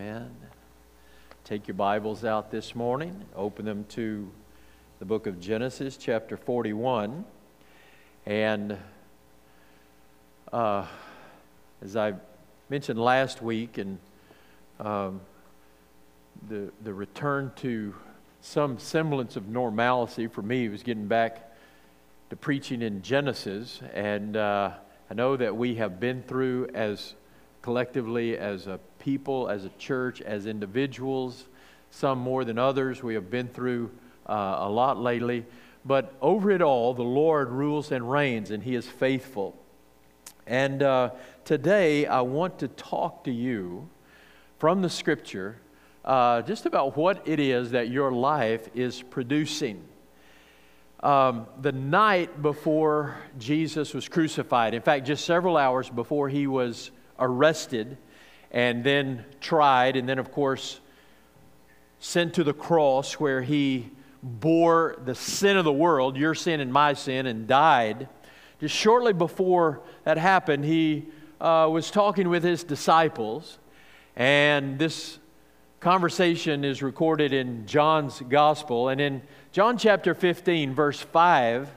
Amen. Take your Bibles out this morning. Open them to the book of Genesis, chapter 41. And as I mentioned last week, and the return to some semblance of normalcy for me was getting back to preaching in Genesis. And I know that we have been through, as collectively, as a people, as a church, as individuals, some more than others, we have been through a lot lately. But over it all, the Lord rules and reigns, and He is faithful. And today, I want to talk to you from the Scripture just about what it is that your life is producing. The night before Jesus was crucified, in fact, just several hours before He was arrested and then tried, and then, of course, sent to the cross where He bore the sin of the world, your sin and my sin, and died. Just shortly before that happened, He was talking with His disciples, and this conversation is recorded in John's Gospel. And in John chapter 15, verse 5,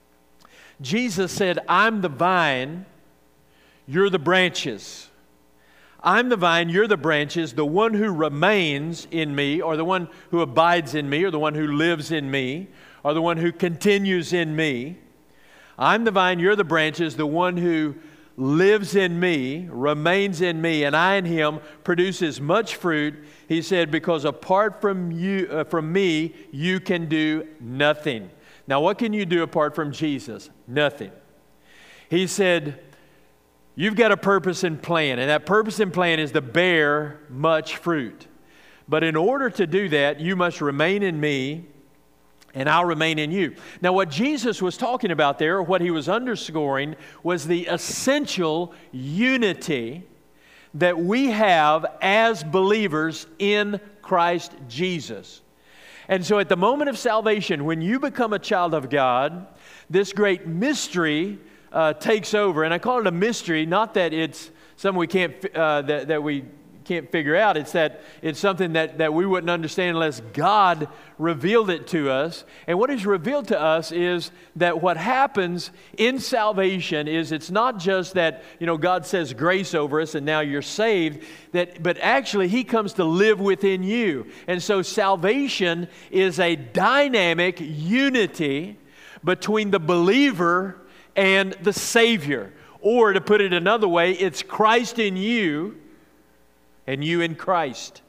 Jesus said, "I'm the vine, you're the branches. I'm the vine, you're the branches. The one who remains in me, or the one who abides in me, or the one who lives in me, or the one who continues in me. I'm the vine, you're the branches. The one who lives in me, remains in me, and I in him produces much fruit." He said, "Because apart from you, from me, you can do nothing." Now, what can you do apart from Jesus? Nothing. He said, you've got a purpose and plan, and that purpose and plan is to bear much fruit. But in order to do that, you must remain in me, and I'll remain in you. Now, what Jesus was talking about there, what He was underscoring, was the essential unity that we have as believers in Christ Jesus. And so at the moment of salvation, when you become a child of God, this great mystery takes over. And I call it a mystery, not that it's something we can't that we can't figure out. It's that it's something that we wouldn't understand unless God revealed it to us. And what is revealed to us is that what happens in salvation is it's not just that, God says grace over us and now you're saved, but actually He comes to live within you. And so salvation is a dynamic unity between the believer and the Savior. Or to put it another way, it's Christ in you and you in Christ.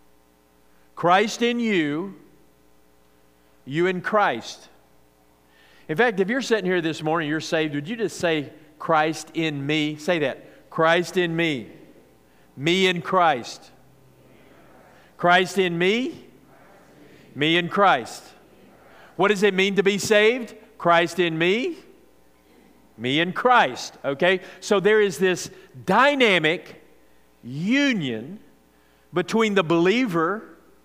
Christ in you, you in Christ. In fact, if you're sitting here this morning, you're saved, would you just say, "Christ in me"? Say that. Christ in me. Me in Christ. Christ in me. Me in Christ. What does it mean to be saved? Christ in me. Me in Christ. Okay? So there is this dynamic union between the believer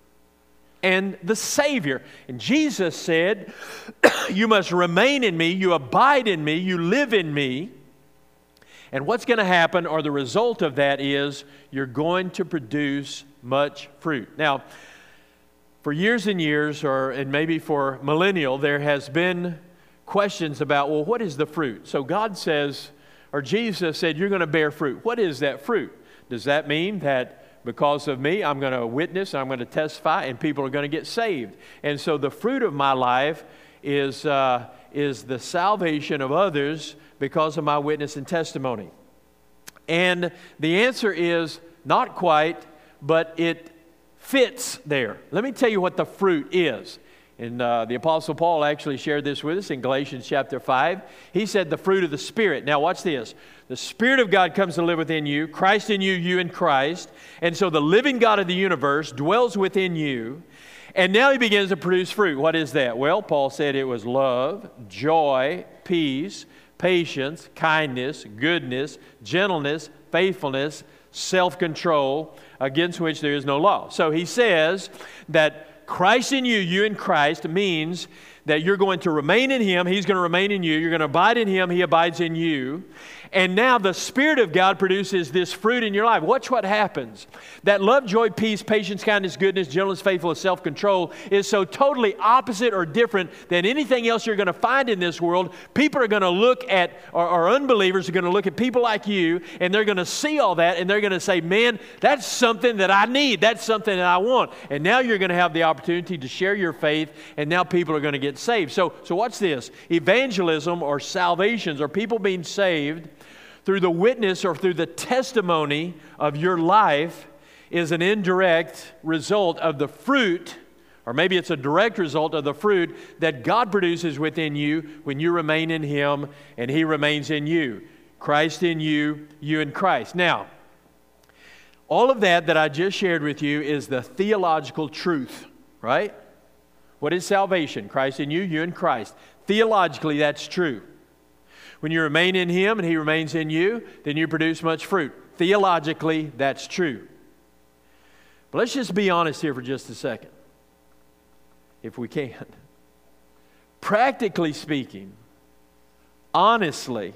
and the Savior. And Jesus said, you must remain in me, you abide in me, you live in me. And what's going to happen, or the result of that, is you're going to produce much fruit. Now, for years and years, and maybe for millennial, there has been questions about, well, what is the fruit? So God says, or Jesus said, you're going to bear fruit. What is that fruit? Does that mean that because of me, I'm going to witness, I'm going to testify, and people are going to get saved? And so the fruit of my life is the salvation of others because of my witness and testimony. And the answer is not quite, but it fits there. Let me tell you what the fruit is. And the Apostle Paul actually shared this with us in Galatians chapter 5. He said the fruit of the Spirit. Now watch this. The Spirit of God comes to live within you. Christ in you, you in Christ. And so the living God of the universe dwells within you. And now He begins to produce fruit. What is that? Well, Paul said it was love, joy, peace, patience, kindness, goodness, gentleness, faithfulness, self-control, against which there is no law. So he says that Christ in you, you in Christ, means that you're going to remain in Him, He's going to remain in you, you're going to abide in Him, He abides in you. And now the Spirit of God produces this fruit in your life. Watch what happens. That love, joy, peace, patience, kindness, goodness, gentleness, faithfulness, self-control is so totally opposite or different than anything else you're going to find in this world. People are going to look at, or unbelievers are going to look at people like you, and they're going to see all that, and they're going to say, man, that's something that I need. That's something that I want. And now you're going to have the opportunity to share your faith, and now people are going to get saved. So watch this. Evangelism or salvations or people being saved through the witness or through the testimony of your life is an indirect result of the fruit, or maybe it's a direct result of the fruit that God produces within you when you remain in Him and He remains in you. Christ in you, you in Christ. Now, all of that I just shared with you is the theological truth, right? What is salvation? Christ in you, you in Christ. Theologically, that's true. When you remain in Him and He remains in you, then you produce much fruit. Theologically, that's true. But let's just be honest here for just a second, if we can. Practically speaking, honestly,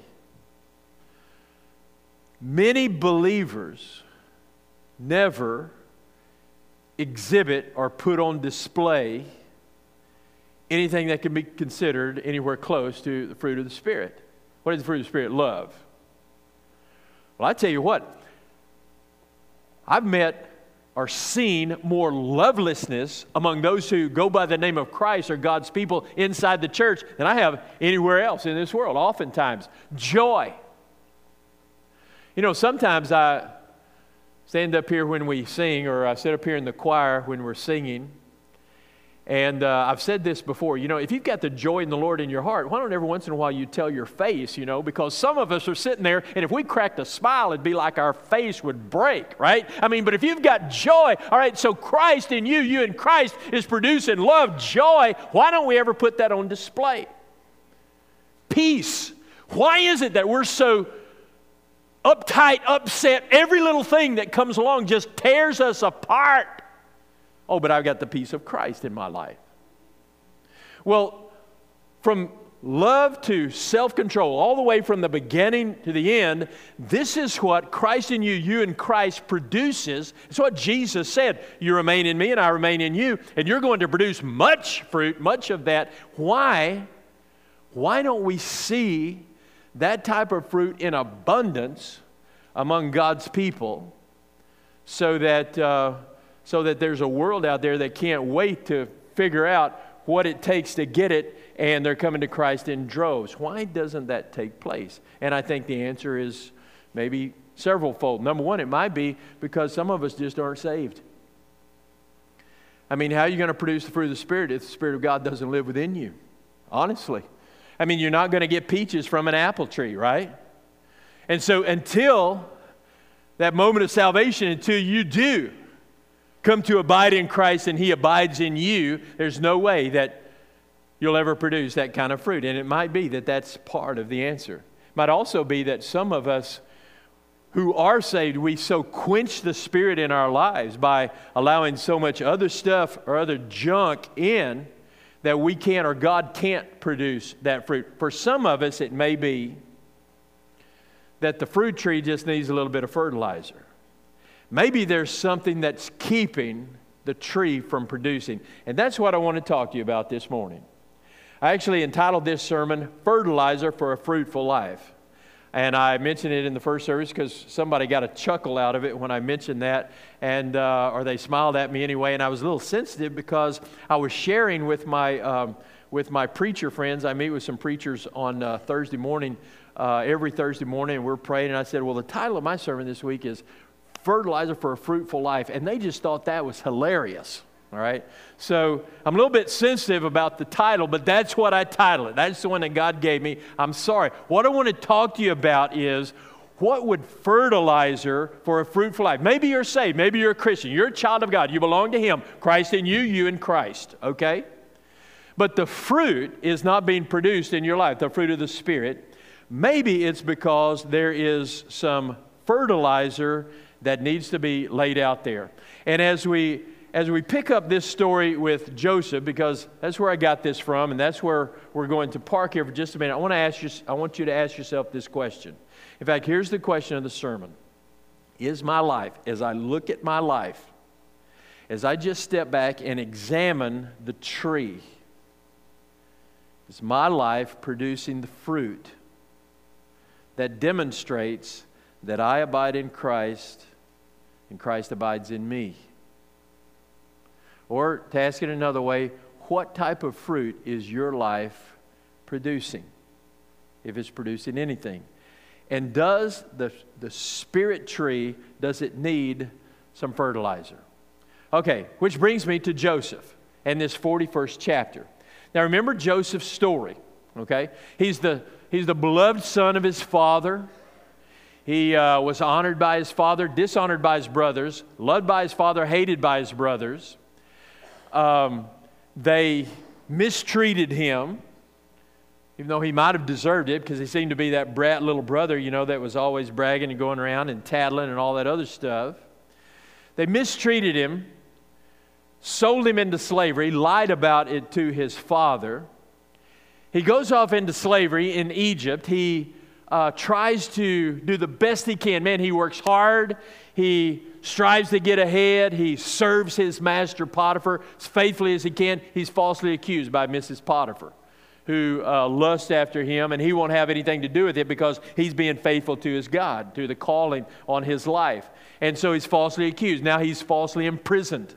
many believers never exhibit or put on display anything that can be considered anywhere close to the fruit of the Spirit. What is the fruit of the Spirit? Love. Well, I tell you what, I've met or seen more lovelessness among those who go by the name of Christ or God's people inside the church than I have anywhere else in this world, oftentimes. Joy. You know, sometimes I stand up here when we sing, or I sit up here in the choir when we're singing, and I've said this before, you know, if you've got the joy in the Lord in your heart, why don't every once in a while you tell your face, you know, because some of us are sitting there, and if we cracked a smile, it'd be like our face would break, right? I mean, but if you've got joy, all right, so Christ in you, you in Christ is producing love, joy, why don't we ever put that on display? Peace. Why is it that we're so uptight, upset? Every little thing that comes along just tears us apart. Oh, but I've got the peace of Christ in my life. Well, from love to self-control, all the way from the beginning to the end, this is what Christ in you, you in Christ produces. It's what Jesus said. You remain in me and I remain in you, and you're going to produce much fruit, much of that. Why? Why don't we see that type of fruit in abundance among God's people so that there's a world out there that can't wait to figure out what it takes to get it, and they're coming to Christ in droves? Why doesn't that take place? And I think the answer is maybe severalfold. Number one, it might be because some of us just aren't saved. I mean, how are you going to produce the fruit of the Spirit if the Spirit of God doesn't live within you? Honestly. I mean, you're not going to get peaches from an apple tree, right? And so until that moment of salvation, until you do come to abide in Christ and He abides in you, there's no way that you'll ever produce that kind of fruit. And it might be that that's part of the answer. It might also be that some of us who are saved, we so quench the Spirit in our lives by allowing so much other stuff or other junk in that we can't, or God can't produce that fruit. For some of us, it may be that the fruit tree just needs a little bit of fertilizer. Maybe there's something that's keeping the tree from producing. And that's what I want to talk to you about this morning. I actually entitled this sermon, Fertilizer for a Fruitful Life. And I mentioned it in the first service because somebody got a chuckle out of it when I mentioned that, and or they smiled at me anyway. And I was a little sensitive because I was sharing with my preacher friends. I meet with some preachers on Thursday morning, every Thursday morning, and we're praying. And I said, well, the title of my sermon this week is Fertilizer for a Fruitful Life. And they just thought that was hilarious. All right. So I'm a little bit sensitive about the title, but that's what I titled it. That's the one that God gave me. I'm sorry. What I want to talk to you about is what would fertilizer for a fruitful life? Maybe you're saved. Maybe you're a Christian. You're a child of God. You belong to Him. Christ in you, you in Christ. Okay? But the fruit is not being produced in your life, the fruit of the Spirit. Maybe it's because there is some fertilizer that needs to be laid out there. And as we as we pick up this story with Joseph, because that's where I got this from, and that's where we're going to park here for just a minute, I want you to ask yourself this question. In fact, here's the question of the sermon. Is my life, as I look at my life, as I just step back and examine the tree, is my life producing the fruit that demonstrates that I abide in Christ and Christ abides in me? Or, to ask it another way, what type of fruit is your life producing, if it's producing anything? And does the spirit tree, does it need some fertilizer? Okay, which brings me to Joseph and this 41st chapter. Now remember Joseph's story, okay? He's the beloved son of his father. He was honored by his father, dishonored by his brothers, loved by his father, hated by his brothers. They mistreated him, even though he might have deserved it, because he seemed to be that brat little brother, that was always bragging and going around and tattling and all that other stuff. They mistreated him, sold him into slavery, lied about it to his father. He goes off into slavery in Egypt. He tries to do the best he can. Man, he works hard. He strives to get ahead. He serves his master Potiphar as faithfully as he can. He's falsely accused by Mrs. Potiphar, who lusts after him, and he won't have anything to do with it because he's being faithful to his God, to the calling on his life. And so he's falsely accused. Now he's falsely imprisoned.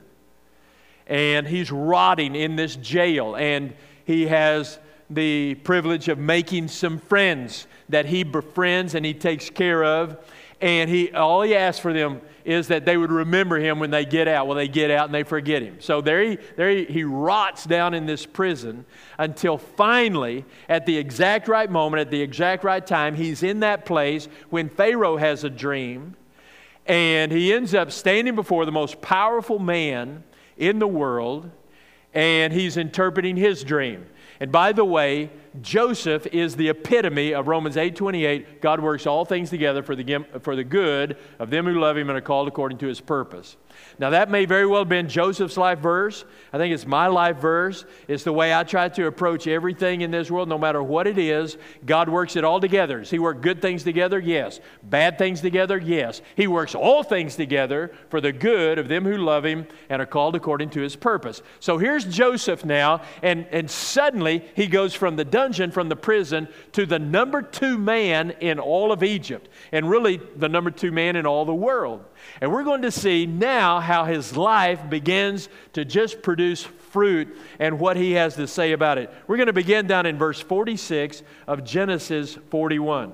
And he's rotting in this jail. And he has the privilege of making some friends that he befriends and he takes care of. And all he asks for them is that they would remember him when they get out. Well, they get out and they forget him. So there he rots down in this prison until finally, at the exact right moment, at the exact right time, he's in that place when Pharaoh has a dream. And he ends up standing before the most powerful man in the world, and he's interpreting his dream. And by the way, Joseph is the epitome of Romans 8:28. God works all things together for the good of them who love Him and are called according to His purpose. Now that may very well have been Joseph's life verse. I think it's my life verse. It's the way I try to approach everything in this world, no matter what it is. God works it all together. Does He work good things together? Yes. Bad things together? Yes. He works all things together for the good of them who love Him and are called according to His purpose. So here's Joseph now, and suddenly he goes from the dungeon, from the prison, to the number 2 man in all of Egypt, and really the number 2 man in all the world. And we're going to see now how his life begins to just produce fruit and what he has to say about it. We're going to begin down in verse 46 of Genesis 41.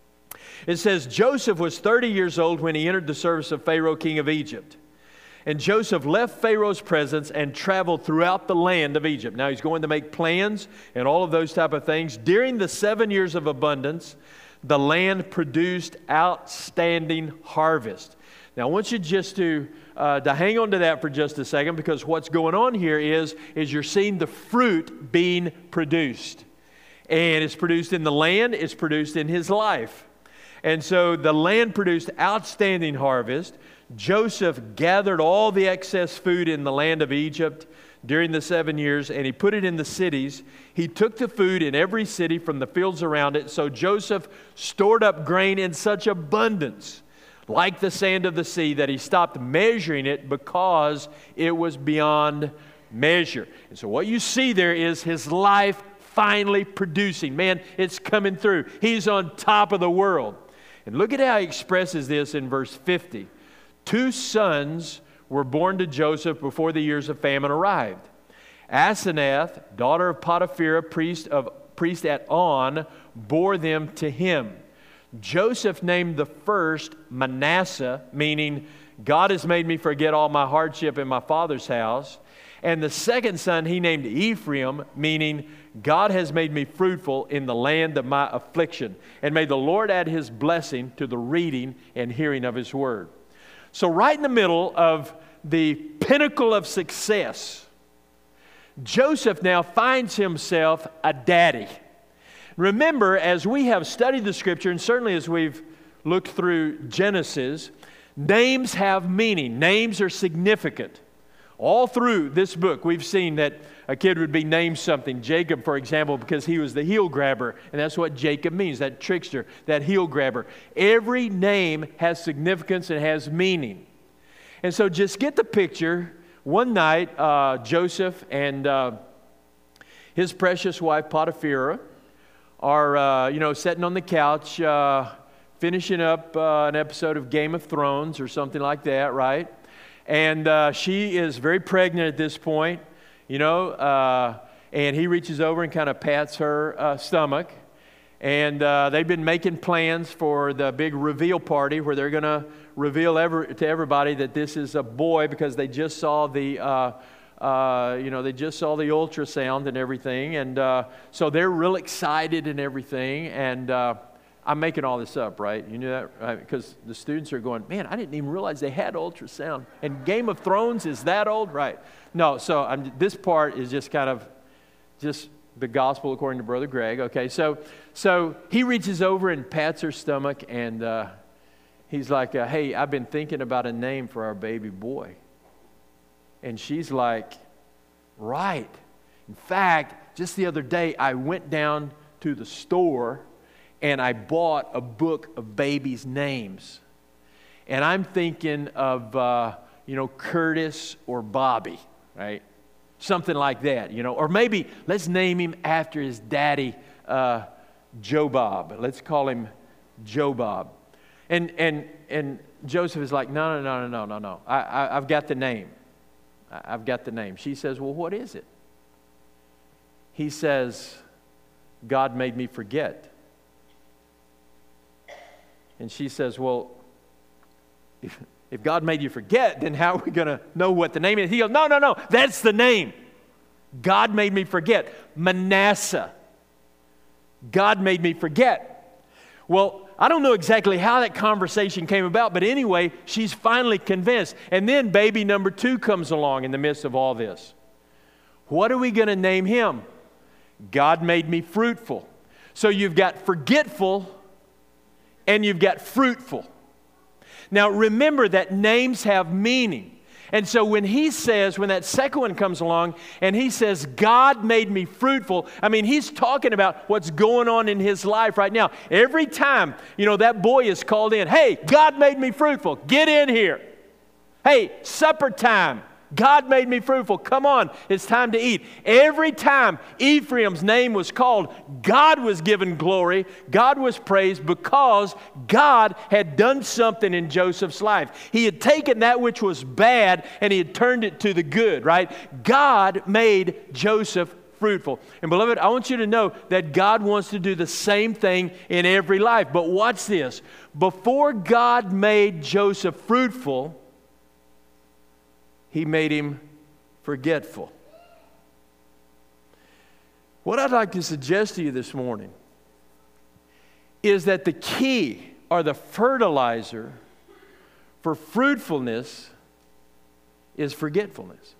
It says, Joseph was 30 years old when he entered the service of Pharaoh, king of Egypt. And Joseph left Pharaoh's presence and traveled throughout the land of Egypt. Now he's going to make plans and all of those type of things. During the 7 years of abundance, the land produced outstanding harvest. Now, I want you just to hang on to that for just a second, because what's going on here is you're seeing the fruit being produced. And it's produced in the land, it's produced in his life. And so the land produced outstanding harvest. Joseph gathered all the excess food in the land of Egypt during the 7 years, and he put it in the cities. He took the food in every city from the fields around it. So Joseph stored up grain in such abundance, like the sand of the sea, that he stopped measuring it because it was beyond measure. And so what you see there is his life finally producing. Man, it's coming through. He's on top of the world. And look at how he expresses this in verse 50. 2 sons were born to Joseph before the years of famine arrived. Asenath, daughter of Potipharah, priest at On, bore them to him. Joseph named the first Manasseh, meaning God has made me forget all my hardship in my father's house. And the second son he named Ephraim, meaning God has made me fruitful in the land of my affliction. And may the Lord add His blessing to the reading and hearing of His word. So right in the middle of the pinnacle of success, Joseph now finds himself a daddy. Remember, as we have studied the Scripture, and certainly as we've looked through Genesis, names have meaning. Names are significant. All through this book, we've seen that a kid would be named something. Jacob, for example, because he was the heel grabber. And that's what Jacob means, that trickster, that heel grabber. Every name has significance and has meaning. And so just get the picture. One night, Joseph and his precious wife, Potipharah, are, sitting on the couch, finishing up an episode of Game of Thrones or something like that, right? And she is very pregnant at this point, and he reaches over and kind of pats her stomach. And they've been making plans for the big reveal party where they're going to reveal to everybody that this is a boy, because they just saw the ultrasound and everything. And so they're real excited and everything. And I'm making all this up, right? You knew that, right? Because the students are going, man, I didn't even realize they had ultrasound. And Game of Thrones is that old? Right. No, so this part is just kind of just the gospel according to Brother Greg. Okay, so he reaches over and pats her stomach, and he's like, hey, I've been thinking about a name for our baby boy. And she's like, right. In fact, just the other day, I went down to the store and I bought a book of babies' names. And I'm thinking of, Curtis or Bobby, right? Something like that, Or maybe let's name him after his daddy, Joe Bob. Let's call him Joe Bob. And Joseph is like, no. I've got the name. I've got the name. She says, well, what is it? He says, God made me forget. And she says, well, if God made you forget, then how are we going to know what the name is? He goes, no, that's the name. God made me forget. Manasseh. God made me forget. Well, I don't know exactly how that conversation came about, but anyway, she's finally convinced. And then baby number 2 comes along in the midst of all this. What are we going to name him? God made me fruitful. So you've got forgetful and you've got fruitful. Now remember that names have meaning. And so when that second one comes along and he says, God made me fruitful, he's talking about what's going on in his life right now. Every time, that boy is called in, hey, God made me fruitful, get in here. Hey, supper time. God made me fruitful. Come on, it's time to eat. Every time Ephraim's name was called, God was given glory. God was praised because God had done something in Joseph's life. He had taken that which was bad and he had turned it to the good, right? God made Joseph fruitful. And beloved, I want you to know that God wants to do the same thing in every life. But watch this. Before God made Joseph fruitful, he made him forgetful. What I'd like to suggest to you this morning is that the key or the fertilizer for fruitfulness is forgetfulness.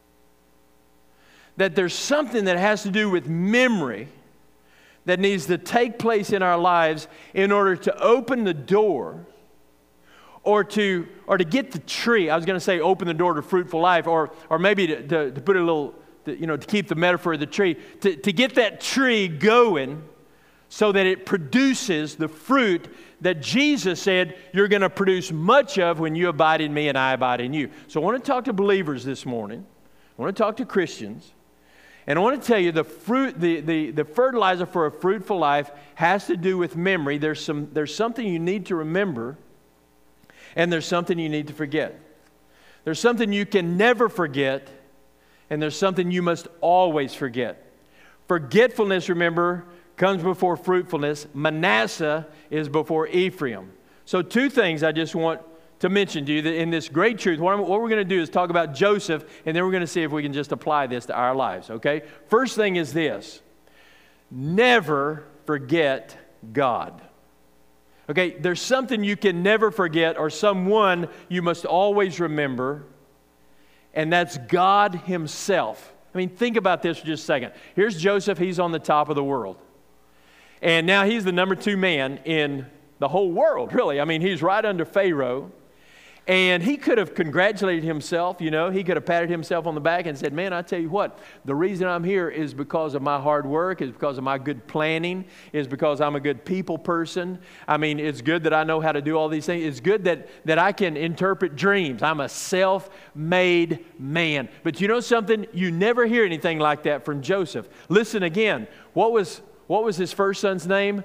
That there's something that has to do with memory that needs to take place in our lives in order to open the door or to get the tree. I was going to say open the door to fruitful life, or maybe to put a little, to keep the metaphor of the tree, to get that tree going so that it produces the fruit that Jesus said you're going to produce much of when you abide in me and I abide in you. So I want to talk to believers this morning. I want to talk to Christians. And I want to tell you the fertilizer for a fruitful life has to do with memory. There's something you need to remember, and there's something you need to forget. There's something you can never forget, and there's something you must always forget. Forgetfulness, remember, comes before fruitfulness. Manasseh is before Ephraim. So 2 things I just want to mention to you that in this great truth. What we're going to do is talk about Joseph, and then we're going to see if we can just apply this to our lives, okay? First thing is this. Never forget God. Okay, there's something you can never forget, or someone you must always remember, and that's God Himself. Think about this for just a second. Here's Joseph. He's on the top of the world. And now he's the number 2 man in the whole world, really. He's right under Pharaoh. And he could have congratulated himself, you know. He could have patted himself on the back and said, man, I tell you what, the reason I'm here is because of my hard work, is because of my good planning, is because I'm a good people person. I mean, it's good that I know how to do all these things. It's good that I can interpret dreams. I'm a self-made man. But you know something? You never hear anything like that from Joseph. Listen again. What was his first son's name?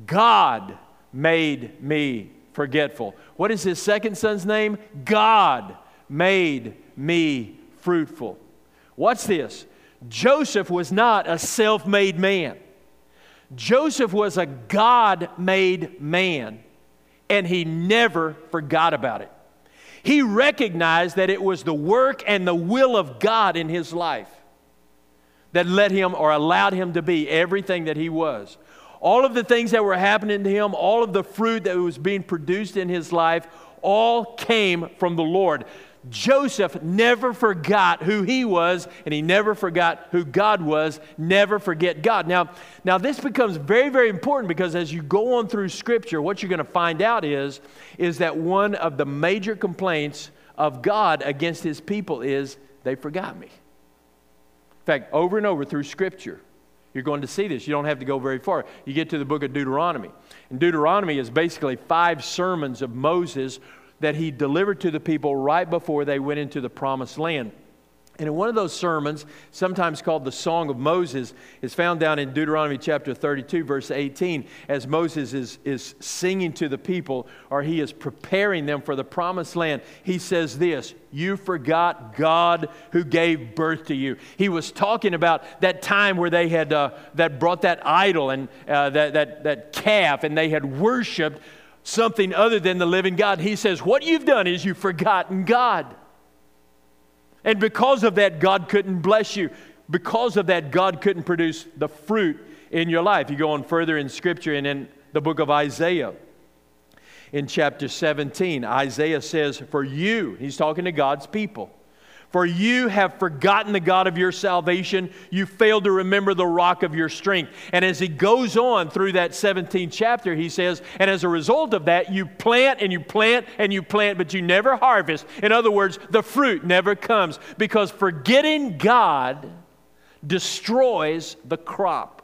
God made me forgetful. What is his second son's name? God made me fruitful. Watch this. Joseph was not a self-made man. Joseph was a God-made man, and he never forgot about it. He recognized that it was the work and the will of God in his life that led him or allowed him to be everything that he was. All of the things that were happening to him, all of the fruit that was being produced in his life, all came from the Lord. Joseph never forgot who he was, and he never forgot who God was. Never forget God. Now this becomes very, very important, because as you go on through Scripture, what you're going to find out is that one of the major complaints of God against His people is, they forgot me. In fact, over and over through Scripture, you're going to see this. You don't have to go very far. You get to the book of Deuteronomy. And Deuteronomy is basically 5 sermons of Moses that he delivered to the people right before they went into the promised land. And in one of those sermons, sometimes called the Song of Moses, is found down in Deuteronomy chapter 32, verse 18, as Moses is singing to the people, or he is preparing them for the promised land. He says this, "You forgot God who gave birth to you." He was talking about that time where they had that brought that idol and that calf, and they had worshipped something other than the living God. He says, what you've done is you've forgotten God. And because of that, God couldn't bless you. Because of that, God couldn't produce the fruit in your life. You go on further in Scripture, and in the book of Isaiah, in chapter 17, Isaiah says, for you, he's talking to God's people, for you have forgotten the God of your salvation. You failed to remember the rock of your strength. And as he goes on through that 17th chapter, he says, and as a result of that, you plant and you plant and you plant, but you never harvest. In other words, the fruit never comes, because forgetting God destroys the crop.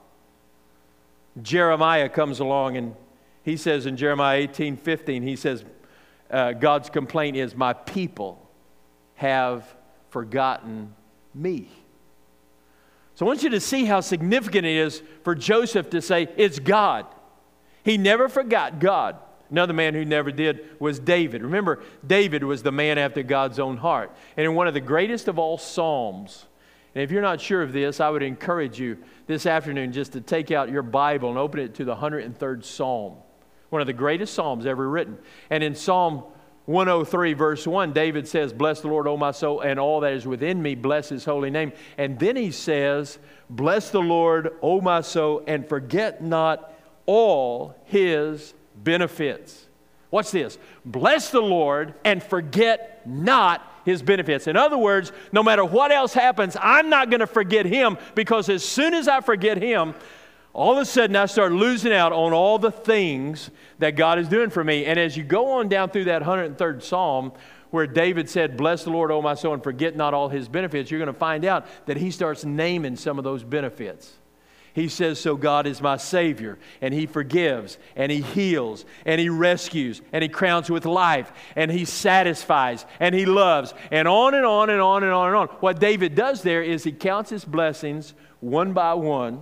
Jeremiah comes along, and he says in Jeremiah 18:15, he says, God's complaint is, my people have forgotten me. So I want you to see how significant it is for Joseph to say, it's God. He never forgot God. Another man who never did was David. Remember, David was the man after God's own heart. And in one of the greatest of all Psalms, and if you're not sure of this, I would encourage you this afternoon just to take out your Bible and open it to the 103rd Psalm. One of the greatest Psalms ever written. And in Psalm 103 verse 1, David says, bless the Lord, O my soul, and all that is within me, bless His holy name. And then he says, bless the Lord, O my soul, and forget not all His benefits. Watch this. Bless the Lord and forget not His benefits. In other words, no matter what else happens, I'm not going to forget Him, because as soon as I forget Him, all of a sudden I start losing out on all the things that God is doing for me. And as you go on down through that 103rd Psalm, where David said, bless the Lord, O my soul, and forget not all His benefits, you're going to find out that he starts naming some of those benefits. He says, so God is my Savior, and He forgives, and He heals, and He rescues, and He crowns with life, and He satisfies, and He loves, and on and on and on and on and on. What David does there is he counts his blessings one by one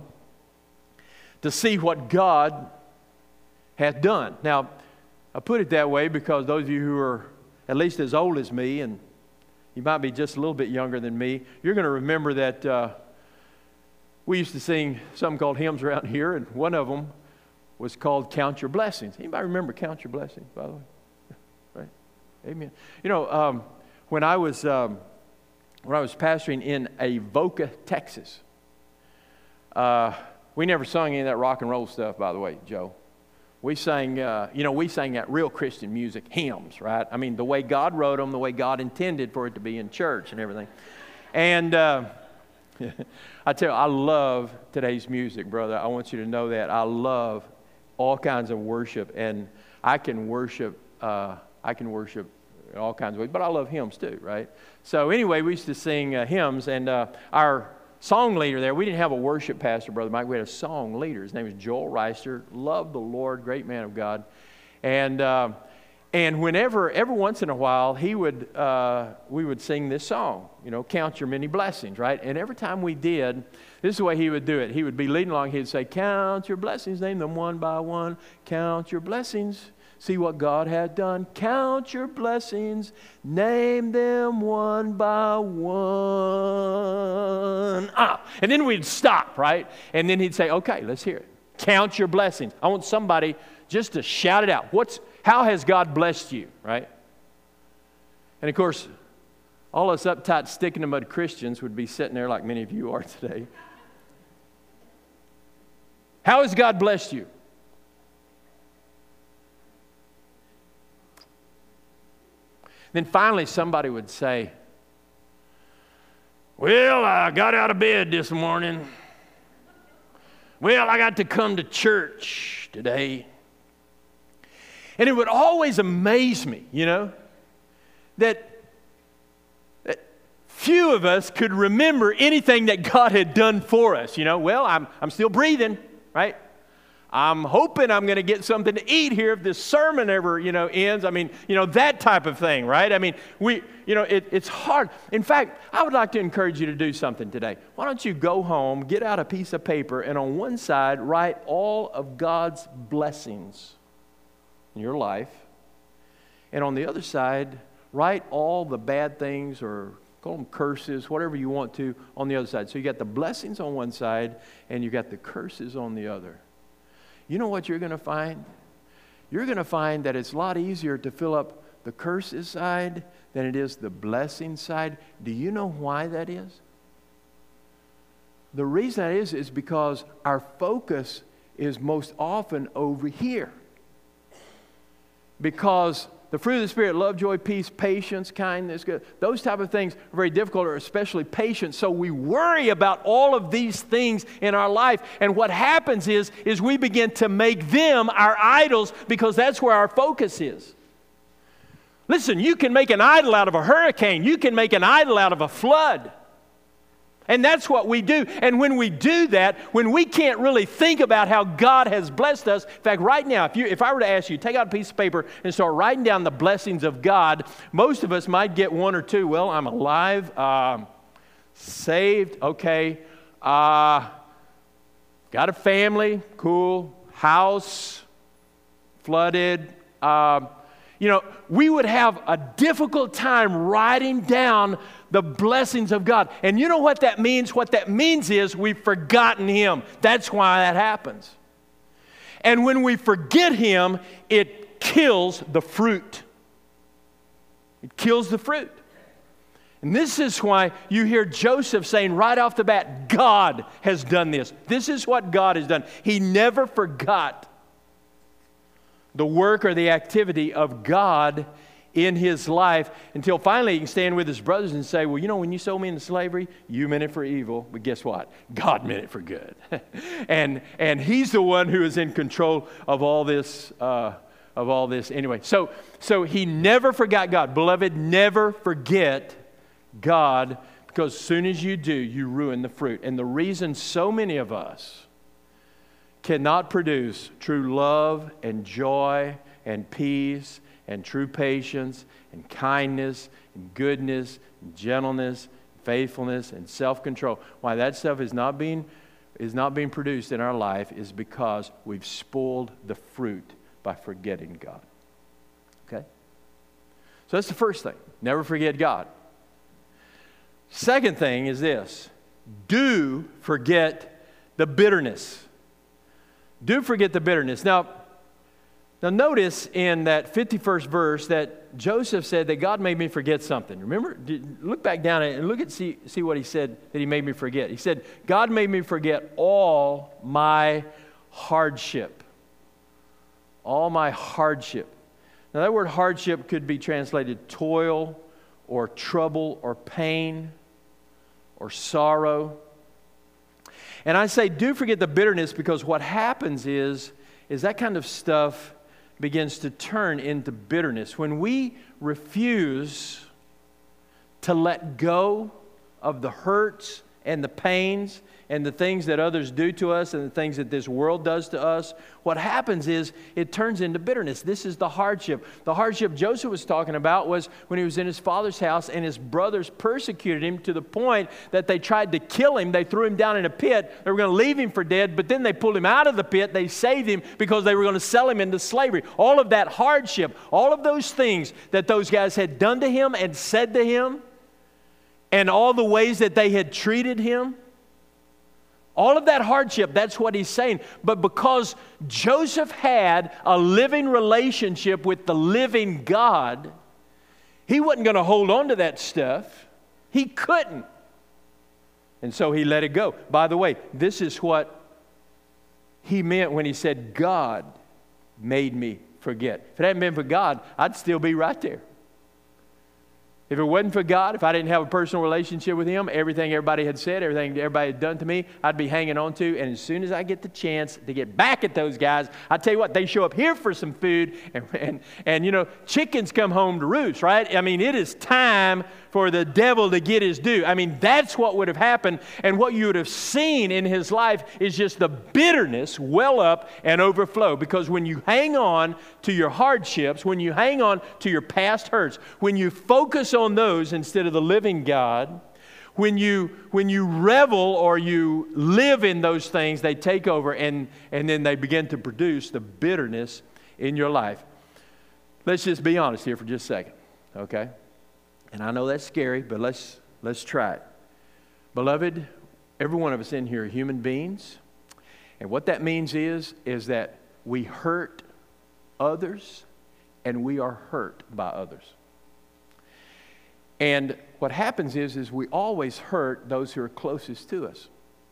to see what God hath done. Now, I put it that way because those of you who are at least as old as me, and you might be just a little bit younger than me, you're going to remember that we used to sing something called hymns around here, and one of them was called Count Your Blessings. Anybody remember Count Your Blessings, by the way? Right? Amen. You know, when I was pastoring in Avoca, Texas, we never sung any of that rock and roll stuff, by the way, Joe. We sang, we sang that real Christian music, hymns, right? I mean, the way God wrote them, the way God intended for it to be in church and everything. And I tell you, I love today's music, brother. I want you to know that. I love all kinds of worship, and I can worship in all kinds of ways, but I love hymns too, right? So anyway, we used to sing hymns, and our song leader there, we didn't have a worship pastor, Brother Mike. We had a song leader. His name was Joel Reister. Loved the Lord, great man of God. And whenever, every once in a while, we would sing this song, Count Your Many Blessings, right? And every time we did, this is the way he would do it. He would be leading along. He'd say, count your blessings, name them one by one. Count your blessings, see what God had done. Count your blessings, name them one by one. And then we'd stop, right? And then he'd say, okay, let's hear it. Count your blessings. I want somebody just to shout it out. How has God blessed you, right? And of course, all us uptight, stick-in-the-mud Christians would be sitting there like many of you are today. How has God blessed you? Then finally somebody would say, well, I got out of bed this morning. Well, I got to come to church today. And it would always amaze me, that few of us could remember anything that God had done for us. Well, I'm still breathing, right? I'm hoping I'm going to get something to eat here if this sermon ever, ends. I mean, that type of thing, right? I mean, it's hard. In fact, I would like to encourage you to do something today. Why don't you go home, get out a piece of paper, and on one side, write all of God's blessings in your life. And on the other side, write all the bad things, or call them curses, whatever you want to, on the other side. So you got the blessings on one side, and you got the curses on the other. You know what you're going to find? You're going to find that it's a lot easier to fill up the curses side than it is the blessing side. Do you know why that is? The reason that is because our focus is most often over here. Because the fruit of the Spirit, love, joy, peace, patience, kindness, good, those type of things are very difficult, or especially patience. So we worry about all of these things in our life. And what happens is we begin to make them our idols, because that's where our focus is. Listen, you can make an idol out of a hurricane. You can make an idol out of a flood. And that's what we do. And when we do that, when we can't really think about how God has blessed us, in fact, right now, if I were to ask you, take out a piece of paper and start writing down the blessings of God, most of us might get one or two. Well, I'm alive, saved, okay, got a family, cool, house, flooded. We would have a difficult time writing down the blessings of God. And you know what that means? What that means is we've forgotten Him. That's why that happens. And when we forget Him, it kills the fruit. It kills the fruit. And this is why you hear Joseph saying right off the bat, God has done this. This is what God has done. He never forgot the work or the activity of God in his life, until finally he can stand with his brothers and say, well, when you sold me into slavery, you meant it for evil, but guess what? God meant it for good. and he's the one who is in control of all this anyway. So he never forgot God. Beloved, never forget God, because as soon as you do, you ruin the fruit. And the reason so many of us cannot produce true love and joy and peace and true patience and kindness and goodness and gentleness, and faithfulness and self-control, why that stuff is not being produced in our life, is because we've spoiled the fruit by forgetting God. Okay? So that's the first thing. Never forget God. Second thing is this. Do forget the bitterness. Do forget the bitterness. Now notice in that 51st verse that Joseph said that God made me forget something. Remember? Look back down and see what he said that he made me forget. He said, God made me forget all my hardship. All my hardship. Now that word hardship could be translated toil or trouble or pain or sorrow. And I say do forget the bitterness, because what happens is that kind of stuff begins to turn into bitterness. When we refuse to let go of the hurts and the pains and the things that others do to us and the things that this world does to us, what happens is it turns into bitterness. This is the hardship. The hardship Joseph was talking about was when he was in his father's house and his brothers persecuted him to the point that they tried to kill him. They threw him down in a pit. They were going to leave him for dead, but then they pulled him out of the pit. They saved him because they were going to sell him into slavery. All of that hardship, all of those things that those guys had done to him and said to him, and all the ways that they had treated him, all of that hardship, that's what he's saying. But because Joseph had a living relationship with the living God, he wasn't going to hold on to that stuff. He couldn't. And so he let it go. By the way, this is what he meant when he said, God made me forget. If it hadn't been for God, I'd still be right there. If it wasn't for God, if I didn't have a personal relationship with Him, everything everybody had said, everything everybody had done to me, I'd be hanging on to. And as soon as I get the chance to get back at those guys, I tell you what, they show up here for some food, and you know, chickens come home to roost, right? I mean, it is time for the devil to get his due. I mean, that's what would have happened. And what you would have seen in his life is just the bitterness well up and overflow. Because when you hang on to your hardships, when you hang on to your past hurts, when you focus on those instead of the living God, when you revel or you live in those things, they take over and then they begin to produce the bitterness in your life. Let's just be honest here for just a second, okay? And I know that's scary, but let's try it. Beloved, every one of us in here are human beings. And what that means is that we hurt others and we are hurt by others. And what happens is we always hurt those who are closest to us.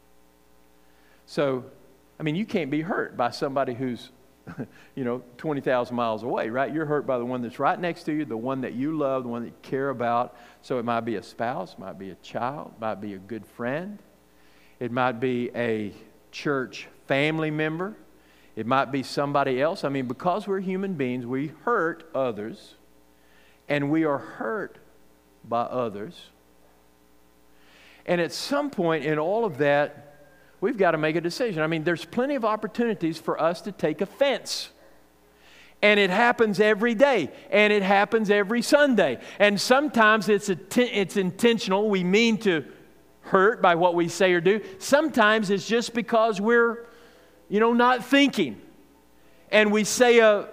So, I mean, you can't be hurt by somebody who's 20,000 miles away, right? You're hurt by the one that's right next to you, the one that you love, the one that you care about. So it might be a spouse, might be a child, might be a good friend. It might be a church family member. It might be somebody else. I mean, because we're human beings, we hurt others, and we are hurt by others. And at some point in all of that, we've got to make a decision. I mean, there's plenty of opportunities for us to take offense. And it happens every day. And it happens every Sunday. And sometimes it's intentional. We mean to hurt by what we say or do. Sometimes it's just because we're, not thinking. And we say a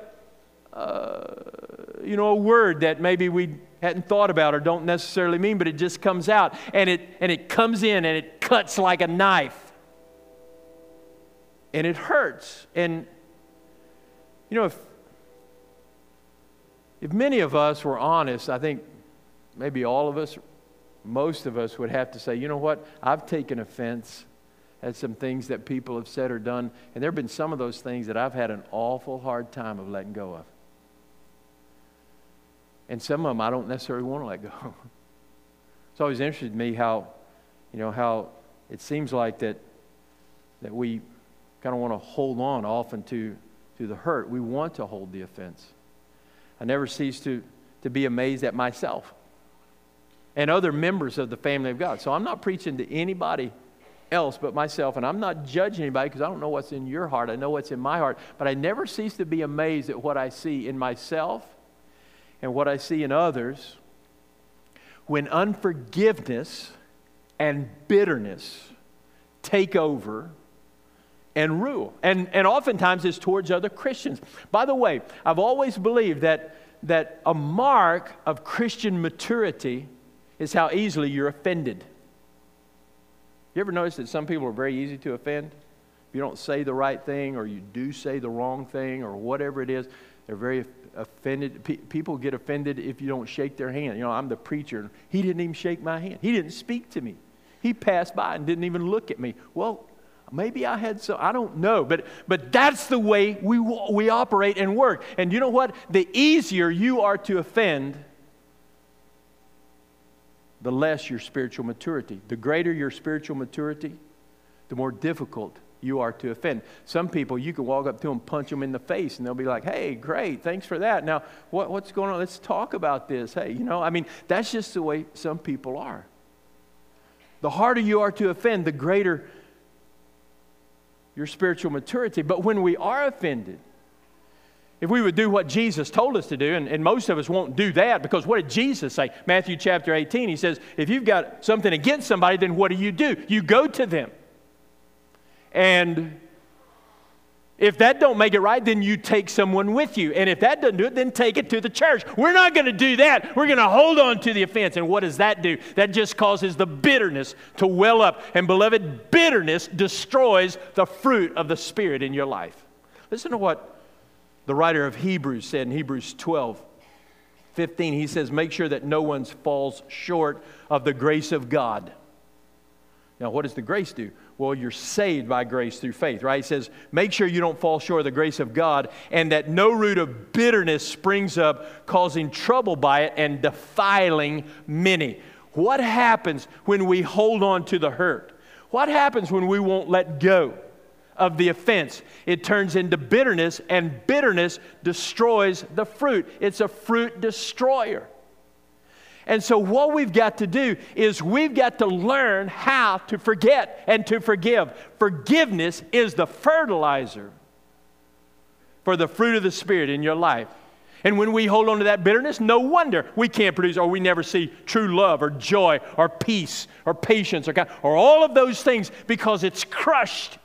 word that maybe we hadn't thought about or don't necessarily mean, but it just comes out. And it comes in and it cuts like a knife. And it hurts. And, if many of us were honest, I think maybe all of us, most of us would have to say, you know what, I've taken offense at some things that people have said or done, and there have been some of those things that I've had an awful hard time of letting go of. And some of them I don't necessarily want to let go. It's always interested me how it seems like that we kind of want to hold on often to the hurt. We want to hold the offense. I never cease to be amazed at myself and other members of the family of God. So I'm not preaching to anybody else but myself, and I'm not judging anybody because I don't know what's in your heart. I know what's in my heart. But I never cease to be amazed at what I see in myself and what I see in others when unforgiveness and bitterness take over and rule. And oftentimes it's towards other Christians. By the way, I've always believed that a mark of Christian maturity is how easily you're offended. You ever notice that some people are very easy to offend? If you don't say the right thing or you do say the wrong thing or whatever it is, they're very offended. People get offended if you don't shake their hand. I'm the preacher. He didn't even shake my hand. He didn't speak to me. He passed by and didn't even look at me. Well, maybe I had some, I don't know. But that's the way we operate and work. And you know what? The easier you are to offend, the less your spiritual maturity. The greater your spiritual maturity, the more difficult you are to offend. Some people, you can walk up to them, punch them in the face, and they'll be like, hey, great, thanks for that. Now, what's going on? Let's talk about this. Hey, that's just the way some people are. The harder you are to offend, the greater your spiritual maturity. But when we are offended, if we would do what Jesus told us to do, and most of us won't do that, because what did Jesus say? Matthew chapter 18, he says, if you've got something against somebody, then what do? You go to them. And if that don't make it right, then you take someone with you. And if that doesn't do it, then take it to the church. We're not going to do that. We're going to hold on to the offense. And what does that do? That just causes the bitterness to well up. And beloved, bitterness destroys the fruit of the Spirit in your life. Listen to what the writer of Hebrews said in Hebrews 12:15. He says, make sure that no one falls short of the grace of God. Now, what does the grace do? Well, you're saved by grace through faith, right? He says, make sure you don't fall short of the grace of God, and that no root of bitterness springs up, causing trouble by it and defiling many. What happens when we hold on to the hurt? What happens when we won't let go of the offense? It turns into bitterness, and bitterness destroys the fruit. It's a fruit destroyer. And so what we've got to do is we've got to learn how to forget and to forgive. Forgiveness is the fertilizer for the fruit of the Spirit in your life. And when we hold on to that bitterness, no wonder we can't produce, or we never see true love or joy or peace or patience or all of those things, because it's crushed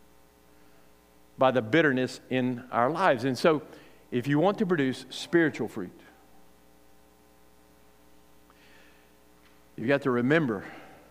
by the bitterness in our lives. And so if you want to produce spiritual fruit, you've got to remember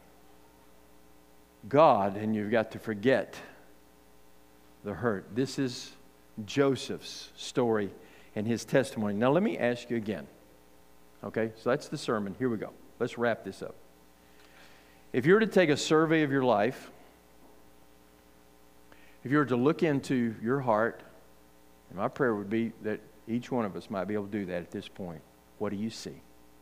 God, and you've got to forget the hurt. This is Joseph's story and his testimony. Now let me ask you again. Okay, so that's the sermon. Here we go. Let's wrap this up. If you were to take a survey of your life, if you were to look into your heart, and my prayer would be that each one of us might be able to do that at this point. What do you see?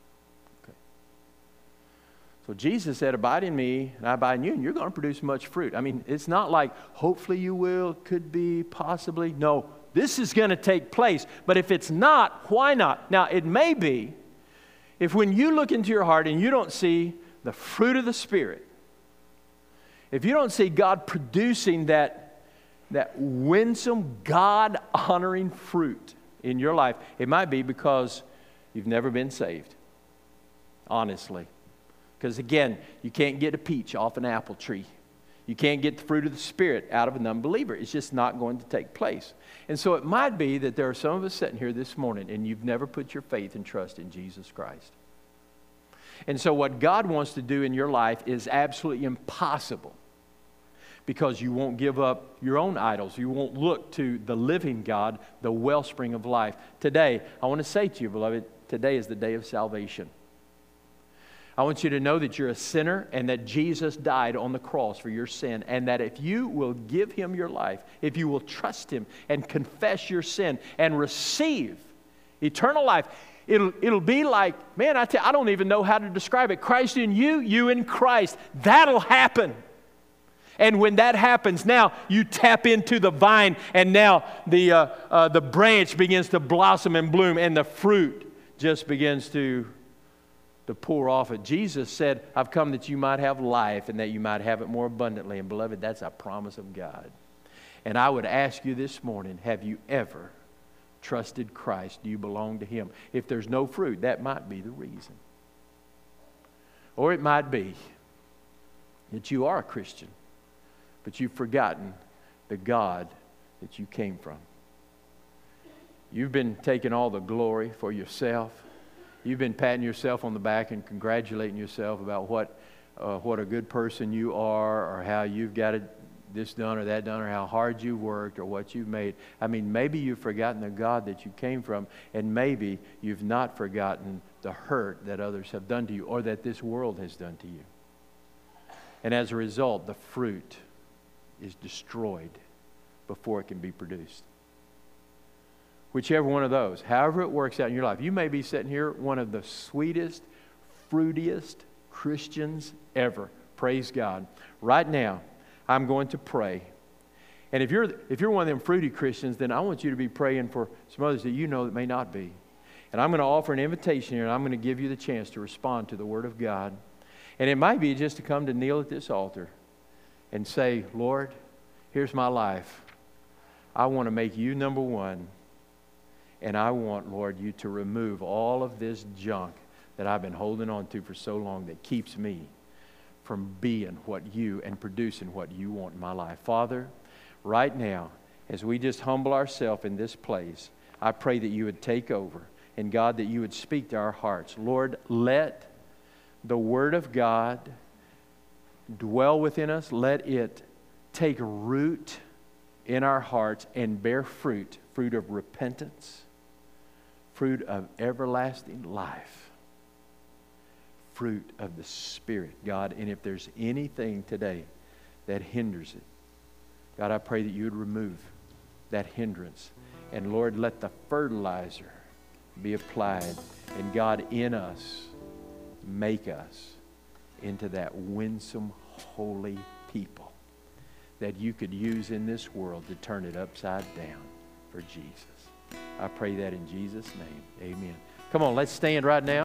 So Jesus said, abide in me, and I abide in you, and you're going to produce much fruit. I mean, it's not like, hopefully you will, could be, possibly. No, this is going to take place. But if it's not, why not? Now, it may be, if when you look into your heart and you don't see the fruit of the Spirit, if you don't see God producing that winsome, God-honoring fruit in your life, it might be because you've never been saved, honestly. Because again, you can't get a peach off an apple tree. You can't get the fruit of the Spirit out of an unbeliever. It's just not going to take place. And so it might be that there are some of us sitting here this morning and you've never put your faith and trust in Jesus Christ. And so what God wants to do in your life is absolutely impossible, because you won't give up your own idols. You won't look to the living God, the wellspring of life. Today, I want to say to you, beloved, today is the day of salvation. I want you to know that you're a sinner and that Jesus died on the cross for your sin, and that if you will give Him your life, if you will trust Him and confess your sin and receive eternal life, it'll be like, man, I don't even know how to describe it. Christ in you, you in Christ. That'll happen. And when that happens, now you tap into the vine, and now the branch begins to blossom and bloom, and the fruit just begins to pour off it. Jesus said, I've come that you might have life and that you might have it more abundantly. And beloved, that's a promise of God. And I would ask you this morning, have you ever trusted Christ? Do you belong to Him? If there's no fruit, that might be the reason. Or it might be that you are a Christian, but you've forgotten the God that you came from. You've been taking all the glory for yourself. You've been patting yourself on the back and congratulating yourself about what a good person you are, or how you've got this done or that done, or how hard you worked, or what you've made. I mean, maybe you've forgotten the God that you came from, and maybe you've not forgotten the hurt that others have done to you, or that this world has done to you. And as a result, the fruit is destroyed before it can be produced. Whichever one of those, however it works out in your life. You may be sitting here, one of the sweetest, fruitiest Christians ever. Praise God. Right now, I'm going to pray. And if you're one of them fruity Christians, then I want you to be praying for some others that you know that may not be. And I'm going to offer an invitation here, and I'm going to give you the chance to respond to the Word of God. And it might be just to come to kneel at this altar and say, Lord, here's my life. I want to make you number one. And I want, Lord, you to remove all of this junk that I've been holding on to for so long that keeps me from being what you and producing what you want in my life. Father, right now, as we just humble ourselves in this place, I pray that you would take over. And God, that you would speak to our hearts. Lord, let the Word of God dwell within us. Let it take root in our hearts and bear fruit of repentance, fruit of everlasting life, fruit of the Spirit, God. And if there's anything today that hinders it, God, I pray that you would remove that hindrance. And Lord, let the fertilizer be applied. And God, in us, make us into that winsome, holy people that you could use in this world to turn it upside down for Jesus. I pray that in Jesus' name. Amen. Come on, let's stand right now.